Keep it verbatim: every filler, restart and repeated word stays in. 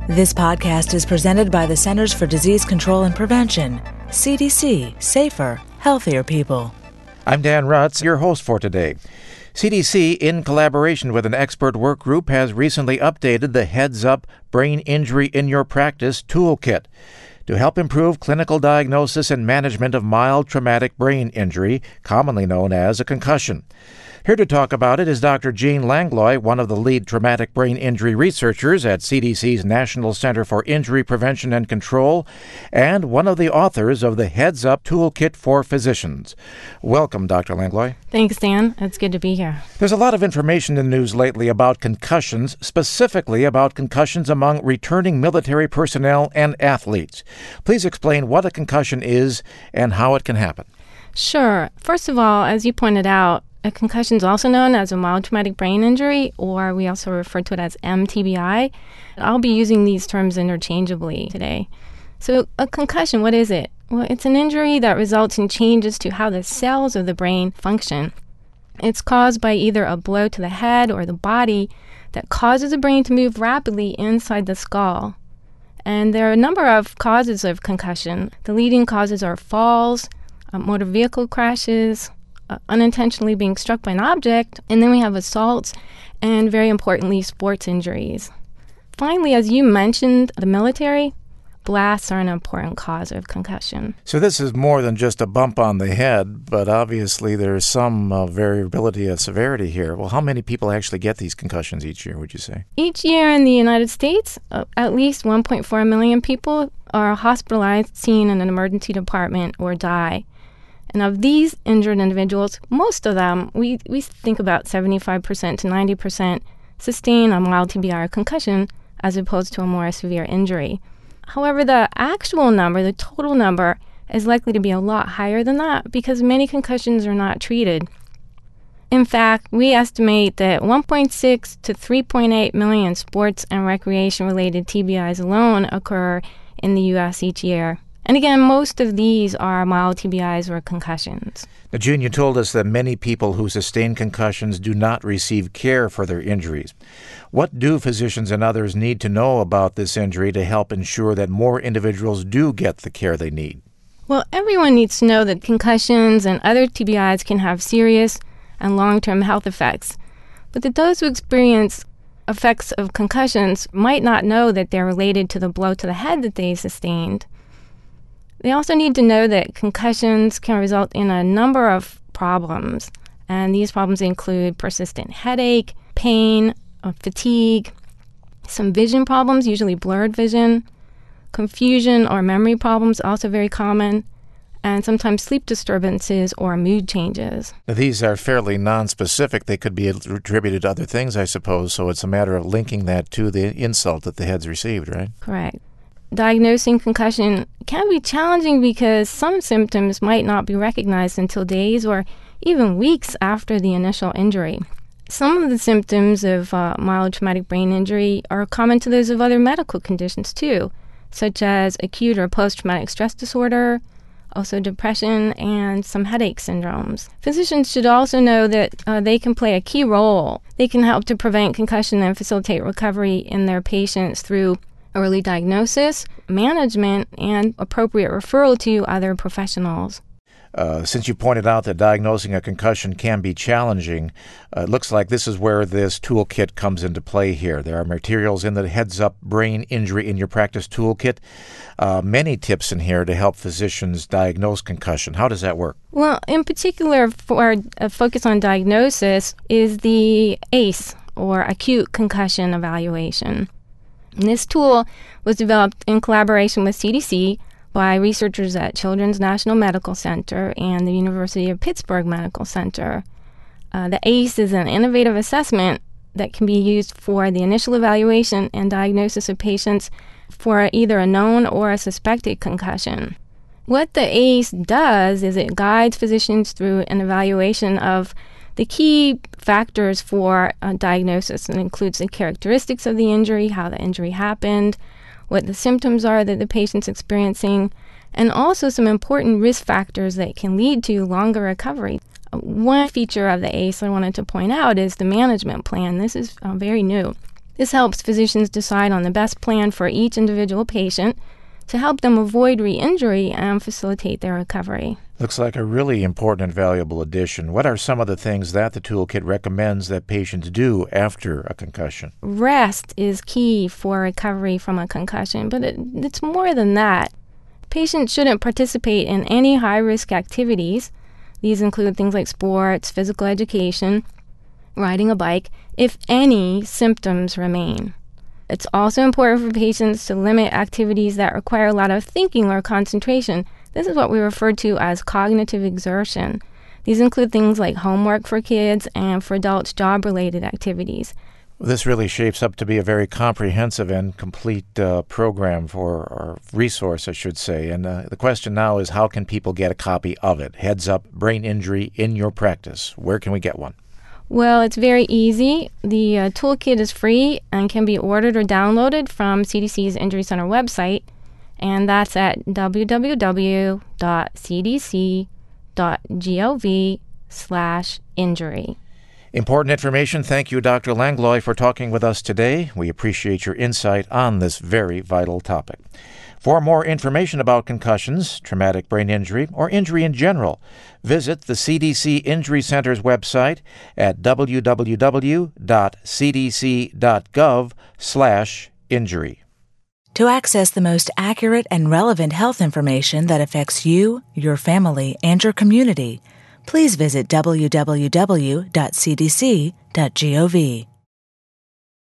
This podcast is presented by the Centers for Disease Control and Prevention. C D C, safer, healthier people. I'm Dan Rutz, your host for today. C D C, in collaboration with an expert work group, has recently updated the Heads Up Brain Injury in Your Practice toolkit to help improve clinical diagnosis and management of mild traumatic brain injury, commonly known as a concussion. Here to talk about it is Doctor Jean Langlois, one of the lead traumatic brain injury researchers at C D C's National Center for Injury Prevention and Control, and one of the authors of the Heads Up Toolkit for Physicians. Welcome, Doctor Langlois. Thanks, Dan. It's good to be here. There's a lot of information in the news lately about concussions, specifically about concussions among returning military personnel and athletes. Please explain what a concussion is and how it can happen. Sure. First of all, as you pointed out, a concussion is also known as a mild traumatic brain injury, or we also refer to it as M T B I. I'll be using these terms interchangeably today. So a concussion, what is it? Well, it's an injury that results in changes to how the cells of the brain function. It's caused by either a blow to the head or the body that causes the brain to move rapidly inside the skull. And there are a number of causes of concussion. The leading causes are falls, uh, motor vehicle crashes, Uh, unintentionally being struck by an object, and then we have assaults, and very importantly, sports injuries. Finally, as you mentioned, the military, blasts are an important cause of concussion. So this is more than just a bump on the head, but obviously there's some uh, variability of severity here. Well, how many people actually get these concussions each year, would you say? Each year in the United States, uh, at least one point four million people are hospitalized, seen in an emergency department, or die. And of these injured individuals, most of them, we, we think about seventy-five percent to ninety percent, sustain a mild T B I or concussion as opposed to a more severe injury. However, the actual number, the total number, is likely to be a lot higher than that because many concussions are not treated. In fact, we estimate that one point six to three point eight million sports and recreation-related T B Is alone occur in the U S each year. And again, most of these are mild T B Is or concussions. Now, June, you told us that many people who sustain concussions do not receive care for their injuries. What do physicians and others need to know about this injury to help ensure that more individuals do get the care they need? Well, everyone needs to know that concussions and other T B Is can have serious and long-term health effects, but that those who experience effects of concussions might not know that they're related to the blow to the head that they sustained. They also need to know that concussions can result in a number of problems, and these problems include persistent headache, pain, uh, fatigue, some vision problems, usually blurred vision, confusion or memory problems, also very common, and sometimes sleep disturbances or mood changes. Now, these are fairly nonspecific. They could be attributed to other things, I suppose, so it's a matter of linking that to the insult that the head's received, right? Correct. Diagnosing concussion can be challenging because some symptoms might not be recognized until days or even weeks after the initial injury. Some of the symptoms of uh, mild traumatic brain injury are common to those of other medical conditions too, such as acute or post-traumatic stress disorder, also depression, and some headache syndromes. Physicians should also know that uh, they can play a key role. They can help to prevent concussion and facilitate recovery in their patients through early diagnosis, management, and appropriate referral to other professionals. Uh, since you pointed out that diagnosing a concussion can be challenging, uh, it looks like this is where this toolkit comes into play here. There are materials in the Heads Up Brain Injury in Your Practice toolkit, uh, many tips in here to help physicians diagnose concussion. How does that work? Well, in particular, for a focus on diagnosis is the A C E, or Acute Concussion Evaluation. And this tool was developed in collaboration with C D C by researchers at Children's National Medical Center and the University of Pittsburgh Medical Center. Uh, the A C E is an innovative assessment that can be used for the initial evaluation and diagnosis of patients for either a known or a suspected concussion. What the A C E does is it guides physicians through an evaluation of the key factors for uh, diagnosis. It includes the characteristics of the injury, how the injury happened, what the symptoms are that the patient's experiencing, and also some important risk factors that can lead to longer recovery. One feature of the A C E I wanted to point out is the management plan. This is uh, very new. This helps physicians decide on the best plan for each individual patient to help them avoid re-injury and facilitate their recovery. Looks like a really important and valuable addition. What are some of the things that the toolkit recommends that patients do after a concussion? Rest is key for recovery from a concussion, but it, it's more than that. Patients shouldn't participate in any high-risk activities. These include things like sports, physical education, riding a bike, if any symptoms remain. It's also important for patients to limit activities that require a lot of thinking or concentration. This is what we refer to as cognitive exertion. These include things like homework for kids and for adults, job-related activities. This really shapes up to be a very comprehensive and complete uh, program for, or resource, I should say. And uh, the question now is, how can people get a copy of it? Heads Up, Brain Injury in Your Practice. Where can we get one? Well, it's very easy. The uh, toolkit is free and can be ordered or downloaded from C D C's Injury Center website, and that's at w w w dot c d c dot gov slash injury. Important information. Thank you, Doctor Langlois, for talking with us today. We appreciate your insight on this very vital topic. For more information about concussions, traumatic brain injury, or injury in general, visit the C D C Injury Center's website at w w w dot c d c dot gov slash injury. To access the most accurate and relevant health information that affects you, your family, and your community, please visit w w w dot c d c dot gov.